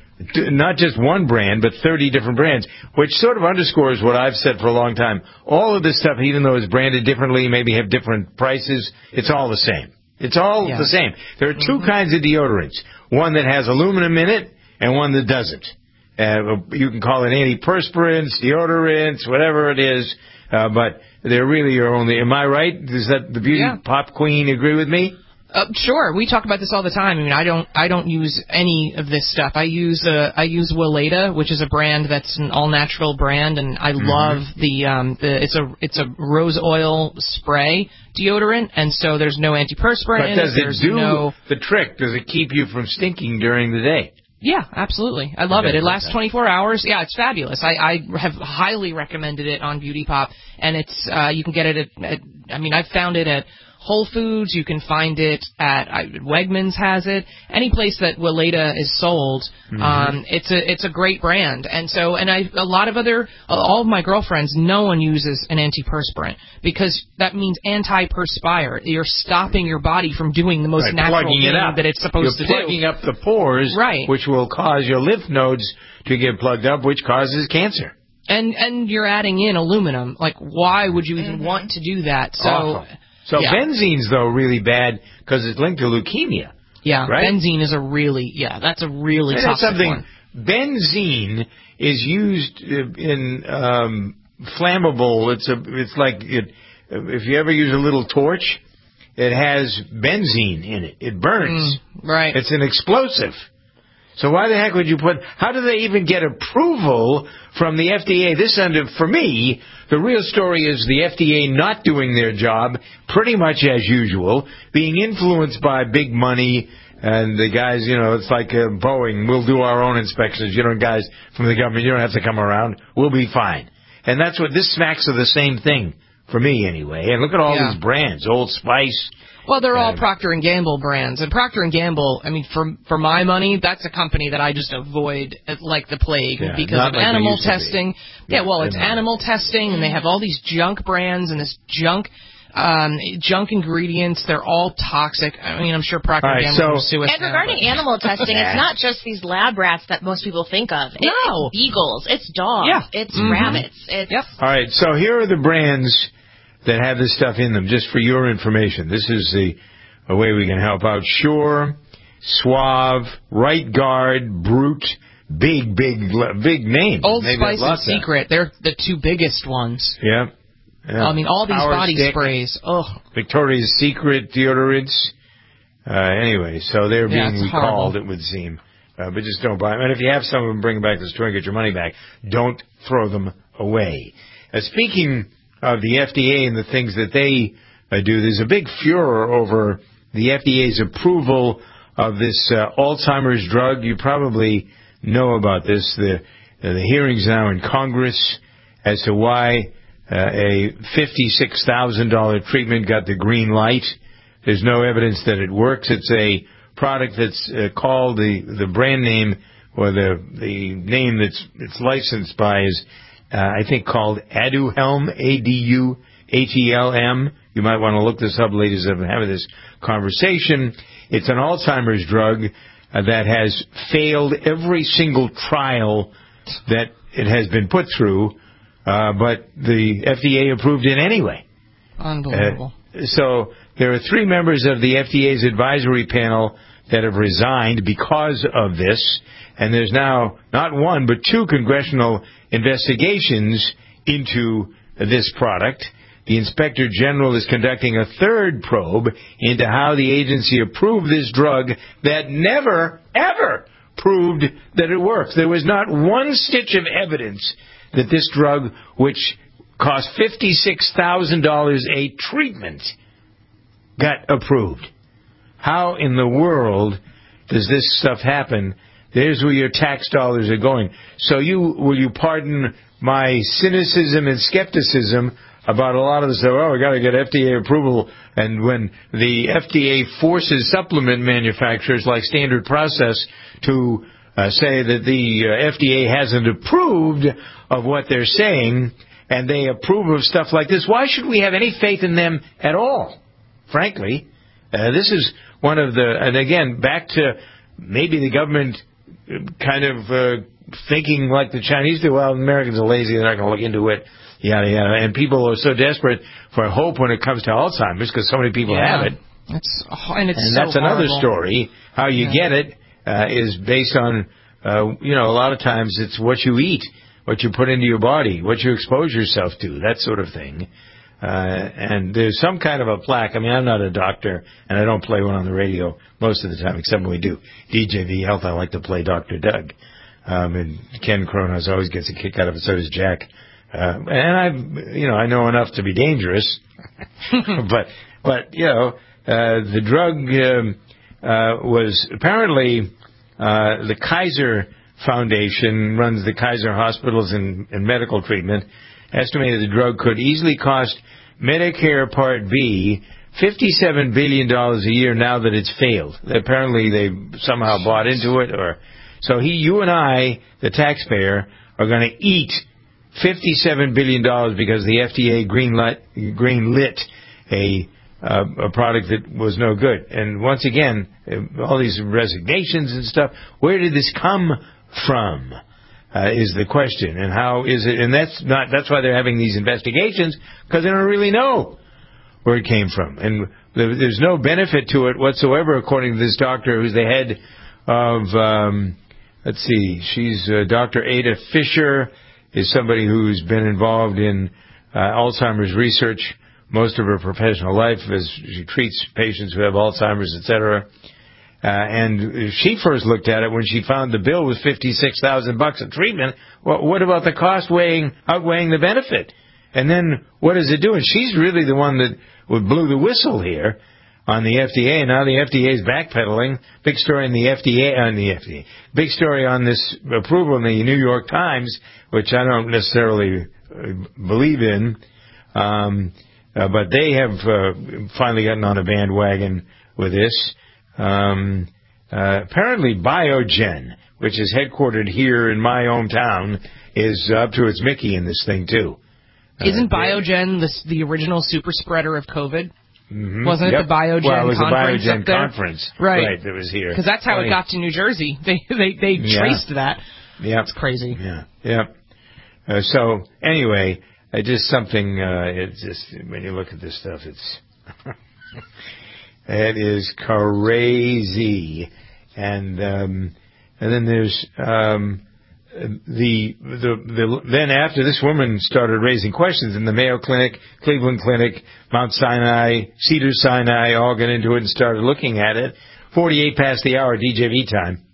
Not just one brand, but thirty different brands, which sort of underscores what I've said for a long time. All of this stuff, even though it's branded differently, maybe have different prices, it's all the same. It's all yeah. the same. There are two mm-hmm. kinds of deodorants. One that has aluminum in it and one that doesn't. Uh, you can call it antiperspirants, deodorants, whatever it is, uh, but there really are only, am I right? Does that the Beauty yeah. Pop Queen agree with me? Uh, sure, we talk about this all the time. I mean, I don't, I don't use any of this stuff. I use, uh, I use Weleda, which is a brand that's an all-natural brand, and I mm-hmm. love the, um, the, it's a, it's a rose oil spray deodorant, and so there's no antiperspirant but in does it. it There's do no the trick? Does it keep you from stinking during the day? Yeah, absolutely. I love okay, it. It lasts okay. twenty-four hours. Yeah, it's fabulous. I, I have highly recommended it on Beauty Pop, and it's, uh, you can get it at, at I mean, I've found it at Whole Foods. You can find it at I, Wegmans has it. Any place that Weleda is sold, mm-hmm. um, it's a it's a great brand. And so, and I a lot of other all of my girlfriends, no one uses an antiperspirant because that means anti-perspire. You're stopping your body from doing the most right, natural plugging thing it up. that it's supposed You're to do. You're plugging up the pores, right. which will cause your lymph nodes to get plugged up, which causes cancer. And and you're adding in aluminum. Like, why would you even mm-hmm. want to do that? So, Awful. so yeah. benzene's though really bad because it's linked to leukemia. Yeah, right? benzene is a really yeah, that's a really and toxic something, one. Benzene is used in um, flammable. It's a it's like it, if you ever use a little torch, it has benzene in it. It burns. Mm, right. It's an explosive. So why the heck would you put... How do they even get approval from the F D A? This end of... For me, the real story is the F D A not doing their job, pretty much as usual, being influenced by big money, and the guys, you know, it's like uh, Boeing, we'll do our own inspections. You know, guys from the government, you don't have to come around. We'll be fine. And that's what... This smacks of the same thing, for me anyway. And look at all yeah. these brands. Old Spice... Well, they're all Procter and Gamble brands, and Procter and Gamble. I mean, for for my money, that's a company that I just avoid like the plague yeah, because of like animal testing. Yeah, yeah, well, it's not. animal testing, and they have all these junk brands and this junk, um, junk ingredients. They're all toxic. I mean, I'm sure Procter right, and Gamble so, will sue us. And now, regarding but. animal testing, it's not just these lab rats that most people think of. It's no, beagles, it's dogs, yeah. it's mm-hmm. rabbits. It's yep. All right, so here are the brands that have this stuff in them, just for your information. This is the a way we can help out. Sure, Suave, Right Guard, Brute, big, big, big names. Old Maybe Spice and Secret, they're the two biggest ones. Yeah. yeah. I mean, all these Power body Stick, sprays. Ugh. Victoria's Secret deodorants. Uh, anyway, so they're yeah, being recalled, it would seem. Uh, but just don't buy them. And if you have some of them, bring them back to the store and get your money back. Don't throw them away. Uh, speaking of the F D A and the things that they uh, do, there's a big furor over the F D A's approval of this uh, Alzheimer's drug. You probably know about this. The, uh, the hearings now in Congress as to why uh, a fifty-six thousand dollars treatment got the green light. There's no evidence that it works. It's a product that's uh, called, the, the brand name, or the the name that's it's licensed by is, uh, I think, called Aduhelm, A D U H E L M. You might want to look this up, ladies, if I'm having this conversation. It's an Alzheimer's drug uh, that has failed every single trial that it has been put through, uh, but the F D A approved it anyway. Unbelievable. Uh, so there are three members of the F D A's advisory panel that have resigned because of this, and there's now not one but two congressional investigations into this product. The Inspector General is conducting a third probe into how the agency approved this drug that never, ever proved that it works. There was not one stitch of evidence that this drug, which cost fifty-six thousand dollars a treatment, got approved. How in the world does this stuff happen? There's where your tax dollars are going. So you will you pardon my cynicism and skepticism about a lot of this? Oh, we got to get F D A approval, and when the F D A forces supplement manufacturers like Standard Process to uh, say that the uh, F D A hasn't approved of what they're saying, and they approve of stuff like this, why should we have any faith in them at all? Frankly, uh, this is one of the, and again, back to maybe the government kind of uh, thinking like the Chinese do. Well, Americans are lazy; they're not going to look into it. Yada yada. And people are so desperate for hope when it comes to Alzheimer's because so many people yeah. have it. It's, and it's and so that's another horrible. story. How you yeah. get it uh, is based on, uh, you know, a lot of times it's what you eat, what you put into your body, what you expose yourself to, that sort of thing. Uh, and there's some kind of a plaque. I mean, I'm not a doctor, and I don't play one on the radio most of the time, except when we do D J V Health. I like to play Doctor Doug. Um, and Ken Kronos always gets a kick out of it, so does Jack. Uh, and I, you know, I know enough to be dangerous. but, but, you know, uh, the drug um, uh, was apparently uh, the Kaiser Foundation runs the Kaiser hospitals and, and medical treatment. Estimated the drug could easily cost Medicare Part B fifty-seven billion dollars a year now that it's failed. Apparently they somehow bought into it. or So he, you and I, the taxpayer, are going to eat fifty-seven billion dollars because the F D A green-lit, green-lit a, uh, a product that was no good. And once again, all these resignations and stuff, where did this come from? Uh, is the question. And how is it? And that's not, that's why they're having these investigations, because they don't really know where it came from. And there's no benefit to it whatsoever, according to this doctor who's the head of, um, let's see, she's uh, Doctor Ada Fisher, is somebody who's been involved in uh, Alzheimer's research most of her professional life, as she treats patients who have Alzheimer's, et cetera. Uh, and she first looked at it when she found the bill was fifty-six thousand bucks a treatment. Well, what about the cost weighing, outweighing the benefit? And then what does it do? And she's really the one that would blew the whistle here on the F D A. Now the F D A is backpedaling. Big story in the F D A, on the F D A. Big story on this approval in the New York Times, which I don't necessarily believe in. Um, uh, but they have uh, finally gotten on a bandwagon with this. Um, uh, apparently Biogen, which is headquartered here in my hometown, is up to its Mickey in this thing too. Uh, Isn't Biogen the, the original super spreader of COVID? Mm-hmm. Wasn't it yep. the Biogen well, it was conference a Biogen up there? conference, right? Right, that was here. Because that's how Funny. it got to New Jersey. They they they yeah. traced that. Yeah, it's crazy. Yeah, yeah. Uh, so anyway, uh, just something. Uh, it's just when you look at this stuff, it's. It is crazy, and um, and then there's um, the, the the then after this woman started raising questions, and the Mayo Clinic, Cleveland Clinic, Mount Sinai, Cedars-Sinai all got into it and started looking at it. Forty-eight past the hour, D J V time.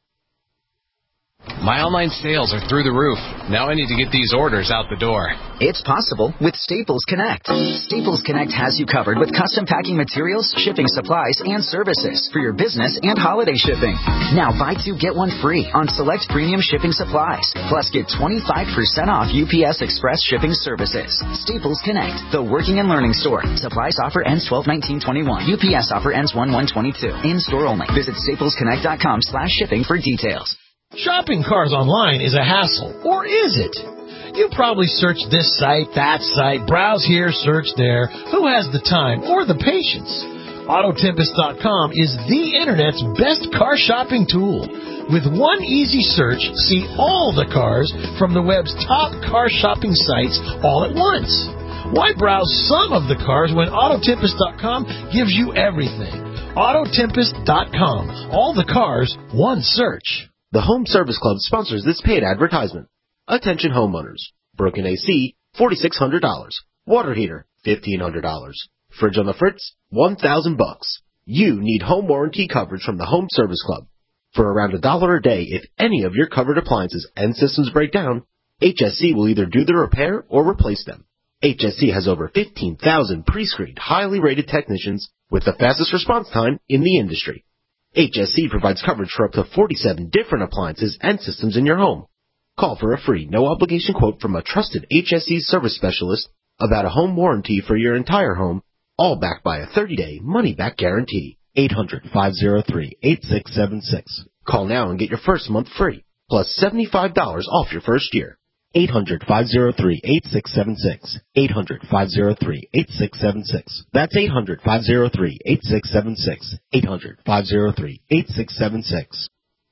My online sales are through the roof. Now I need to get these orders out the door. It's possible with Staples Connect. Staples Connect has you covered with custom packing materials, shipping supplies, and services for your business and holiday shipping. Now buy two, get one free on select premium shipping supplies. Plus get twenty-five percent off U P S Express shipping services. Staples Connect, the working and learning store. Supplies offer ends twelve nineteen twenty-one. U P S offer ends one one twenty-two. In store only. Visit staples connect dot com slash shipping for details. Shopping cars online is a hassle, or is it? You probably search this site, that site, browse here, search there. Who has the time or the patience? Auto Tempest dot com is the Internet's best car shopping tool. With one easy search, see all the cars from the web's top car shopping sites all at once. Why browse some of the cars when Auto Tempest dot com gives you everything? Auto Tempest dot com. All the cars, one search. The Home Service Club sponsors this paid advertisement. Attention homeowners. Broken A C, four thousand six hundred dollars. Water heater, fifteen hundred dollars. Fridge on the fritz, one thousand bucks. You need home warranty coverage from the Home Service Club. For around a dollar a day, if any of your covered appliances and systems break down, H S C will either do the repair or replace them. H S C has over fifteen thousand pre-screened, highly rated technicians with the fastest response time in the industry. H S C provides coverage for up to forty-seven different appliances and systems in your home. Call for a free, no-obligation quote from a trusted H S C service specialist about a home warranty for your entire home, all backed by a thirty-day money-back guarantee. eight hundred, five oh three, eight six seven six. Call now and get your first month free, plus seventy-five dollars off your first year. eight hundred, five oh three, eight six seven six. eight hundred, five oh three, eight six seven six. That's eight hundred, five oh three, eight six seven six. eight hundred, five oh three, eight six seven six.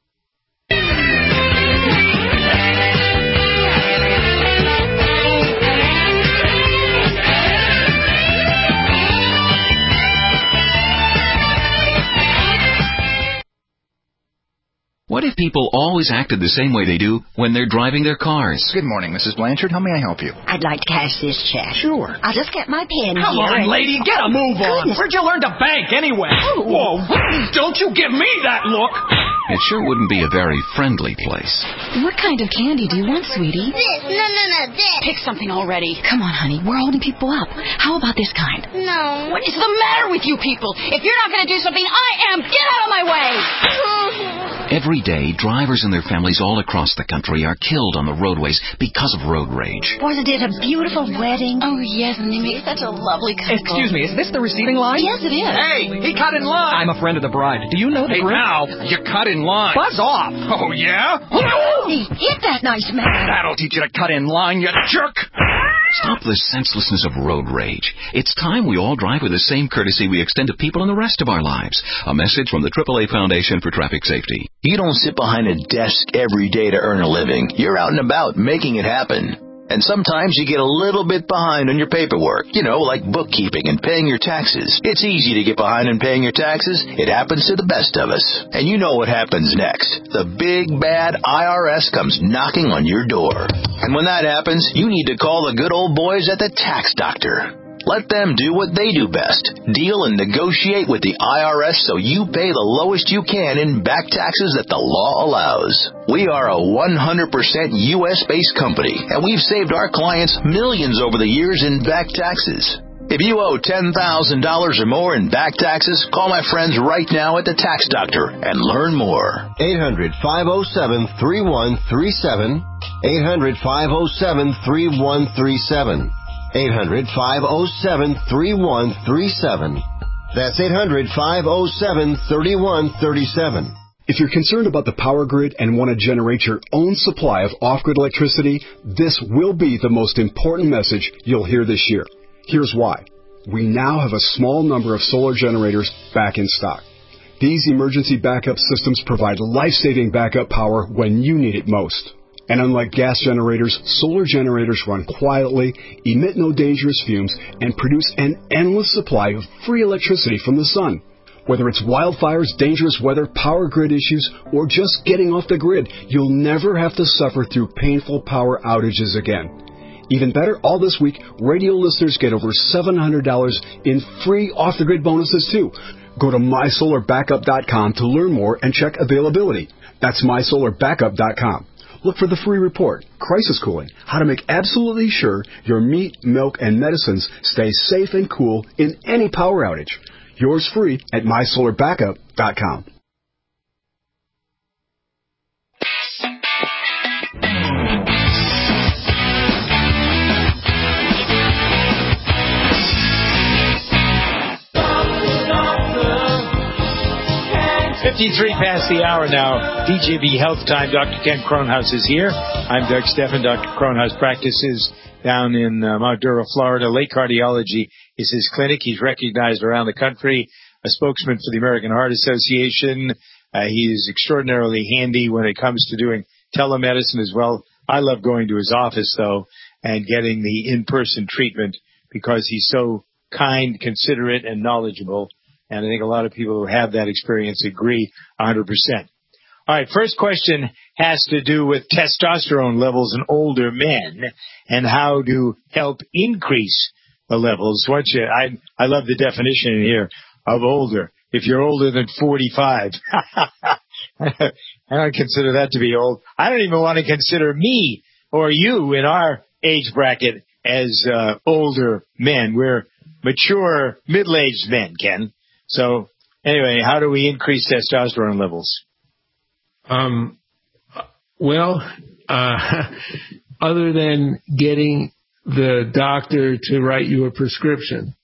What if people always acted the same way they do when they're driving their cars? Good morning, Missus Blanchard. How may I help you? I'd like to cash this check. Sure. I'll just get my pen Come here. on, and... lady. Get a move on. Goodness. Where'd you learn to bank anyway? Oh. Whoa. Don't you give me that look. It sure wouldn't be a very friendly place. What kind of candy do you want, sweetie? This. No, no, no, this. Pick something already. Come on, honey. We're holding people up. How about this kind? No. What is the matter with you people? If you're not going to do something, I am. Get out of my way. Every day, drivers and their families all across the country are killed on the roadways because of road rage. Wasn't it a beautiful wedding? Oh, yes, and they make such a lovely couple. Excuse me, is this the receiving line? Yes, it is. Hey, he cut in line. I'm a friend of the bride. Do you know the Hey, group? now, you cut in line. Buzz off. Oh, yeah? Hey, hit that nice man. That'll teach you to cut in line, you jerk. Stop the senselessness of road rage. It's time we all drive with the same courtesy we extend to people in the rest of our lives. A message from the triple A Foundation for Traffic Safety. You don't sit behind a desk every day to earn a living. You're out and about making it happen. And sometimes you get a little bit behind on your paperwork, you know, like bookkeeping and paying your taxes. It's easy to get behind in paying your taxes. It happens to the best of us. And you know what happens next. The big, bad I R S comes knocking on your door. And when that happens, you need to call the good old boys at the Tax Doctor. Let them do what they do best. Deal and negotiate with the I R S so you pay the lowest you can in back taxes that the law allows. We are a one hundred percent U S-based company, and we've saved our clients millions over the years in back taxes. If you owe ten thousand dollars or more in back taxes, call my friends right now at the Tax Doctor and learn more. eight hundred, five oh seven, three one three seven. eight hundred, five oh seven, three one three seven. eight hundred, five oh seven, three one three seven. That's eight hundred, five oh seven, three one three seven. If you're concerned about the power grid and want to generate your own supply of off-grid electricity, this will be the most important message you'll hear this year. Here's why. We now have a small number of solar generators back in stock. These emergency backup systems provide life-saving backup power when you need it most. And unlike gas generators, solar generators run quietly, emit no dangerous fumes, and produce an endless supply of free electricity from the sun. Whether it's wildfires, dangerous weather, power grid issues, or just getting off the grid, you'll never have to suffer through painful power outages again. Even better, all this week, radio listeners get over seven hundred dollars in free off-the-grid bonuses, too. Go to my solar backup dot com to learn more and check availability. That's my solar backup dot com. Look for the free report, Crisis Cooling, how to make absolutely sure your meat, milk, and medicines stay safe and cool in any power outage. Yours free at my solar backup dot com. fifty-three past the hour now. D J V Health Time. Doctor Ken Kronhaus is here. I'm Doug Steffen. Doctor Kronhaus practices down in uh, Mount Dura, Florida. Lake Cardiology is his clinic. He's recognized around the country, a spokesman for the American Heart Association. Uh, he's extraordinarily handy when it comes to doing telemedicine as well. I love going to his office, though, and getting the in-person treatment because he's so kind, considerate, and knowledgeable. And I think a lot of people who have that experience agree one hundred percent. All right, first question has to do with testosterone levels in older men and how to help increase the levels. Once you, I, I love the definition in here of older. If you're older than forty-five, I don't consider that to be old. I don't even want to consider me or you in our age bracket as uh, older men. We're mature, middle-aged men, Ken. So, anyway, how do we increase testosterone levels? Um, well, uh, other than getting the doctor to write you a prescription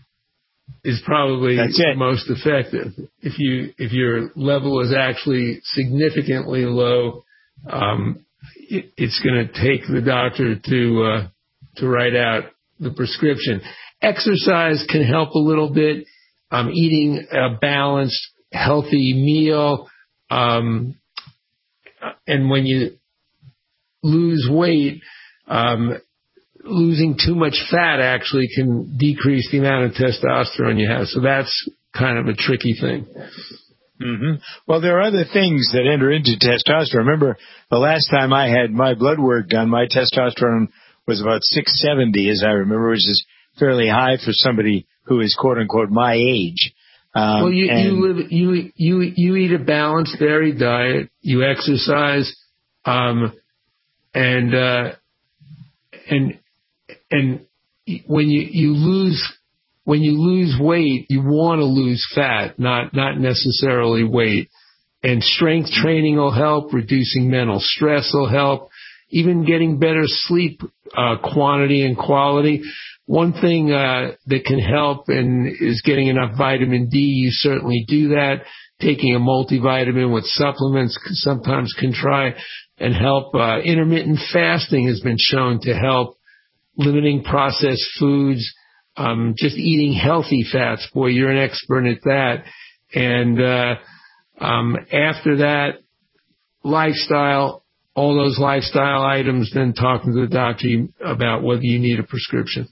is probably the most effective. If you, if your level is actually significantly low, um, it, it's going to take the doctor to, uh, to write out the prescription. Exercise can help a little bit. Um, eating a balanced, healthy meal, um, and when you lose weight, um, losing too much fat actually can decrease the amount of testosterone you have. So that's kind of a tricky thing. Mm-hmm. Well, there are other things that enter into testosterone. Remember, the last time I had my blood work done, my testosterone was about six seventy, as I remember, which is fairly high for somebody who is quote unquote my age. Um, well, you, you live, you, you, you eat a balanced, varied diet, you exercise, um, and, uh, and, and when you, you lose, when you lose weight, you want to lose fat, not, not necessarily weight. and strength training will help. Reducing mental stress will help. Even getting better sleep uh, quantity and quality. One thing uh, that can help and is getting enough vitamin D. You certainly do that. Taking a multivitamin with supplements sometimes can try and help. Uh, intermittent fasting has been shown to help. Limiting processed foods. Um, just eating healthy fats. Boy, you're an expert at that. And uh, um, after that, lifestyle, all those lifestyle items, then talking to the doctor about whether you need a prescription.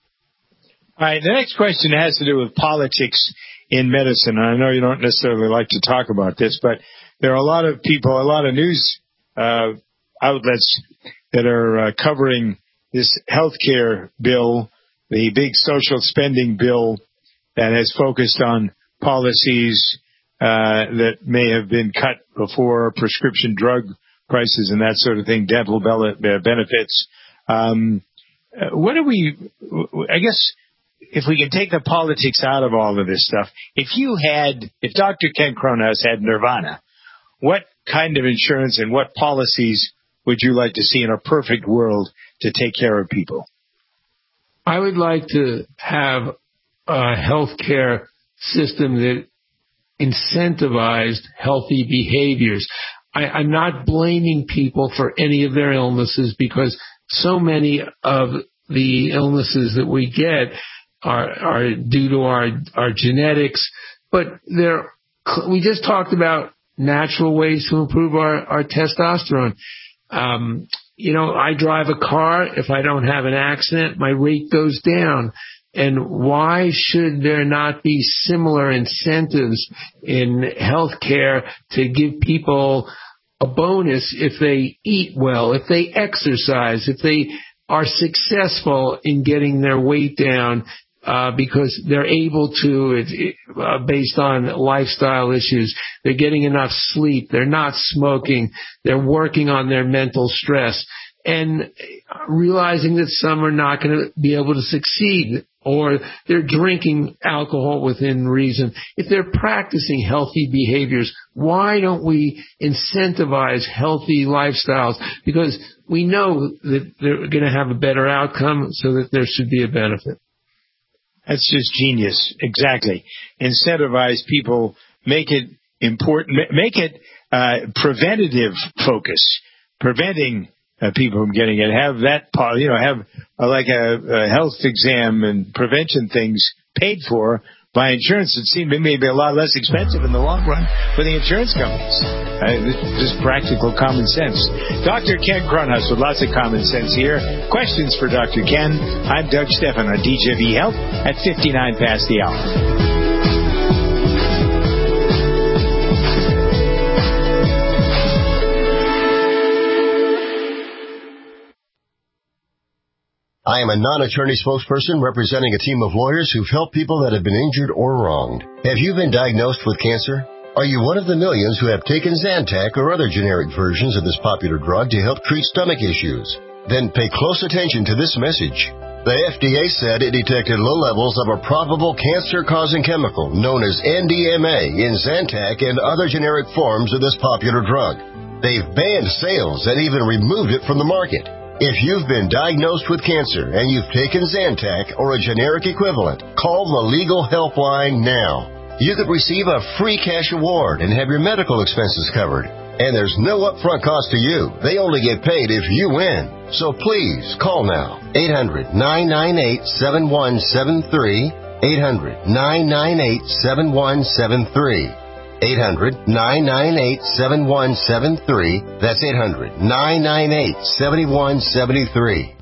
All right, the next question has to do with politics in medicine. And I know you don't necessarily like to talk about this, but there are a lot of people, a lot of news uh, outlets that are uh, covering this health care bill, the big social spending bill that has focused on policies uh, that may have been cut before, prescription drug prices and that sort of thing, dental benefits. Um, what do we, I guess, if we can take the politics out of all of this stuff, if you had, if Doctor Ken Kronhaus had nirvana, what kind of insurance and what policies would you like to see in a perfect world to take care of people? I would like to have a health care system that incentivized healthy behaviors. I, I'm not blaming people for any of their illnesses because so many of the illnesses that we get are, are due to our, our genetics, but there, we just talked about natural ways to improve our, our testosterone. Um, you know, I drive a car. If I don't have an accident, my rate goes down. And why should there not be similar incentives in healthcare to give people a bonus if they eat well, if they exercise, if they are successful in getting their weight down, uh, because they're able to, it, it, uh, based on lifestyle issues. They're getting enough sleep. They're not smoking. They're working on their mental stress. And realizing that some are not going to be able to succeed, or they're drinking alcohol within reason. If they're practicing healthy behaviors, why don't we incentivize healthy lifestyles? Because we know that they're going to have a better outcome, so that there should be a benefit. That's just genius. Exactly. Incentivize people, make it important, make it uh, preventative focus, preventing Uh, people from getting it. Have that, you know, have uh, like a, a health exam and prevention things paid for by insurance. It seems it may be a lot less expensive in the long run for the insurance companies. Uh, just practical common sense. Doctor Ken Kronhaus with lots of common sense here. Questions for Doctor Ken. I'm Doug Stephan on D J V Health at fifty-nine past the hour. I am a non-attorney spokesperson representing a team of lawyers who've helped people that have been injured or wronged. Have you been diagnosed with cancer? Are you one of the millions who have taken Zantac or other generic versions of this popular drug to help treat stomach issues? Then pay close attention to this message. The F D A said it detected low levels of a probable cancer-causing chemical known as N D M A in Zantac and other generic forms of this popular drug. They've banned sales and even removed it from the market. If you've been diagnosed with cancer and you've taken Zantac or a generic equivalent, call the Legal Helpline now. You could receive a free cash award and have your medical expenses covered. And there's no upfront cost to you. They only get paid if you win. So please, call now. eight hundred, nine nine eight, seven one seven three. eight hundred, nine nine eight, seven one seven three. eight hundred, nine nine eight, seven one seven three. That's eight hundred, nine nine eight, seven one seven three.